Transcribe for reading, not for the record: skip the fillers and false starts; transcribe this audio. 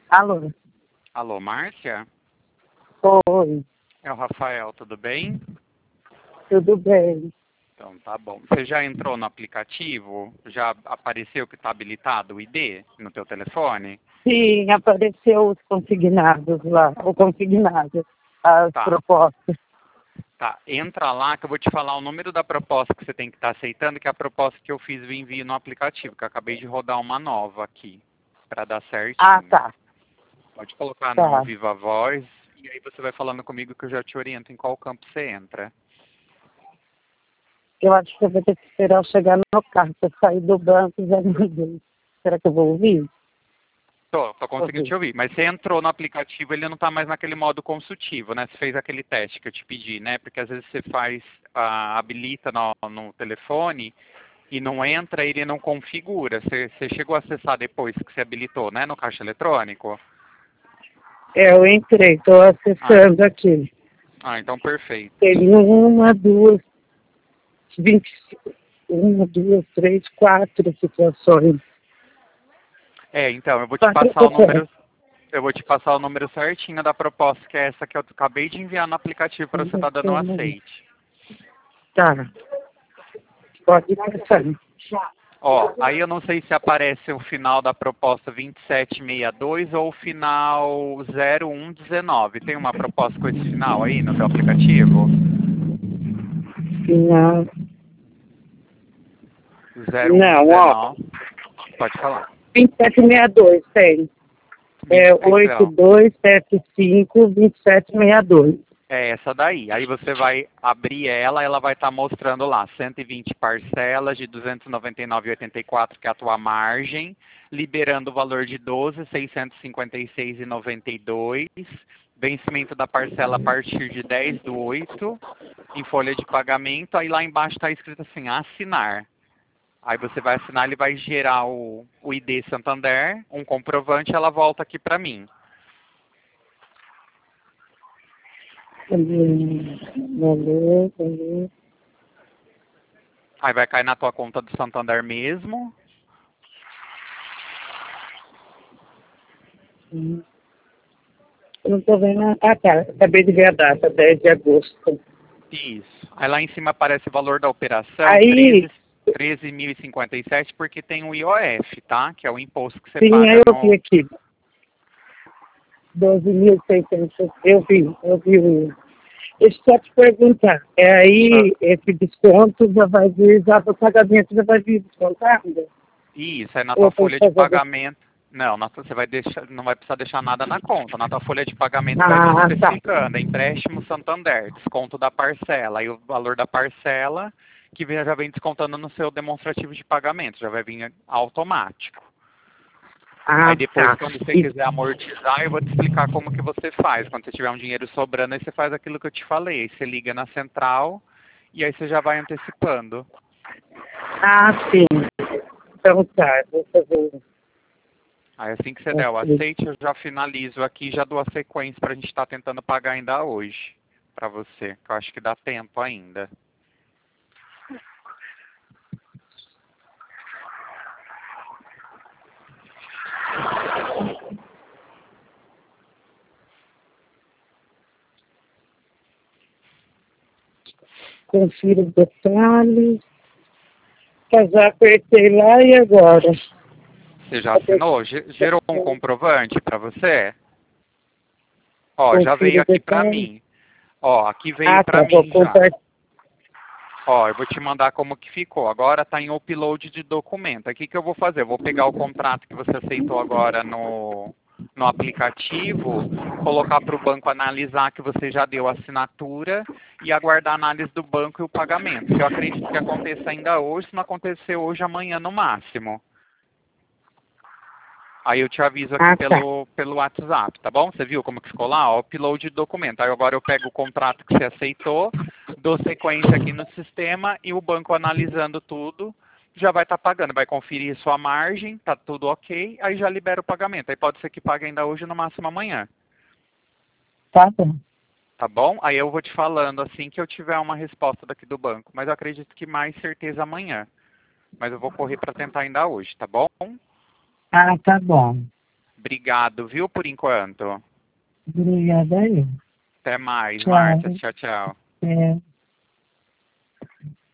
Alô? Alô, Márcia? Oi, É o Rafael, tudo bem? tudo bem? Então tá bom. Você já entrou no aplicativo? Já apareceu que está habilitado o ID no teu telefone? Sim, apareceu os consignados lá, o consignado, as Tá, propostas. tá. Entra lá que eu vou te falar o número da proposta que você tem que estar aceitando, que é a proposta que eu fiz o envio no aplicativo, que eu acabei de rodar uma nova aqui, para dar Ah, certinho. tá, Pode colocar no tá. Viva Voz e aí você vai falando comigo que eu já te oriento em qual campo você entra. Eu acho que eu vou ter que esperar eu chegar no carro, para sair do banco e já mandei. Será que eu vou ouvir? Tô conseguindo te Ouvir. ouvir. Mas você entrou no aplicativo, ele não está mais naquele modo consultivo, né? Você fez aquele teste que eu te pedi, né? Porque às vezes você faz, habilita no telefone e não entra, ele não configura. Você chegou a acessar depois que você habilitou, né? No caixa eletrônico? Eu entrei, estou Ah, acessando aqui. então perfeito. Tem uma, duas, 20, uma, duas, três, quatro situações. Então, eu vou te Quatro passar o opções. número. Eu vou te passar o número certinho da proposta, que é essa que eu acabei de enviar no aplicativo para você estar dando um aceite. Tá, pode passar. Ó, aí eu não sei se aparece o final da proposta 2762 ou o final 0119. Tem uma proposta com esse final aí no teu aplicativo? Não, não, ó. 0119. Pode falar. 2762 tem. É Então, 8275-2762. é essa daí. Aí você vai abrir ela, ela vai estar mostrando lá 120 parcelas de 299,84, que é a tua margem, liberando o valor de 12.656,92, vencimento da parcela a partir de 10/8, em folha de pagamento. Aí lá embaixo está escrito assim, assinar. Aí você vai assinar, ele vai gerar o ID Santander, um comprovante, ela volta aqui para mim. Beleza. Aí vai cair na tua conta do Santander mesmo. Eu não tô vendo. Ah, tá. Acabei de ver a data, 10 de agosto. Isso. Aí lá em cima aparece o valor da operação, Aí, 13.057, porque tem o IOF, tá? Que é o imposto que você sim, aí paga eu vi no... aqui. 12.600. Eu vi o. Deixa eu só te perguntar. É Ah, aí, esse desconto já vai vir, já o pagamento já vai vir descontado? Isso, aí na Ou tua eu tenho que folha de fazer. pagamento... Não, você vai deixar, não vai precisar deixar nada na conta. Na tua folha de pagamento vai vir Ah, tá. especificando, empréstimo Santander, desconto da parcela. Aí o valor da parcela, que já vem descontando no seu demonstrativo de pagamento, já vai vir automático. Aí Ah, depois, tá. quando você E, quiser amortizar, eu vou te explicar como que você faz. Quando você tiver um dinheiro sobrando, aí você faz aquilo que eu te falei. Aí você liga na central e aí você já vai antecipando. sim. Então tá, vou fazer Aí assim que você der o assim. aceite, eu já finalizo aqui e já dou a sequência pra gente estar tentando pagar ainda hoje pra você. Que eu acho que dá tempo ainda. Confiro os detalhes. Já apertei lá e agora? Você já assinou? Gerou um comprovante pra você? Ó, já veio Confiro os aqui pra detalhes. mim. Ó, aqui veio Ah, pra tá, vou mim já. compartilhar. Ó, eu vou te mandar como que ficou. Agora está em upload de documento. Aqui que eu vou fazer? Eu vou pegar o contrato que você aceitou agora no aplicativo, colocar para o banco analisar que você já deu a assinatura e aguardar a análise do banco e o pagamento. Que eu acredito que aconteça ainda hoje, se não acontecer hoje, amanhã no máximo. Aí eu te aviso aqui Ah, tá. pelo WhatsApp, tá bom? Você viu como que ficou lá? Ó, upload de documento. Aí agora eu pego o contrato que você aceitou, dou sequência aqui no sistema e o banco analisando tudo já vai estar pagando. Vai conferir sua margem, tá tudo ok, aí já libera o pagamento. Aí pode ser que pague ainda hoje, no máximo amanhã. Tá bom. Tá bom? Aí eu vou te falando assim que eu tiver uma resposta daqui do banco. Mas eu acredito que mais certeza amanhã. Mas eu vou correr para tentar ainda hoje, tá bom? Ah, tá bom. Obrigado, viu, por enquanto. Obrigada aí. Até mais, Tchau. Márcia. Tchau, tchau. É.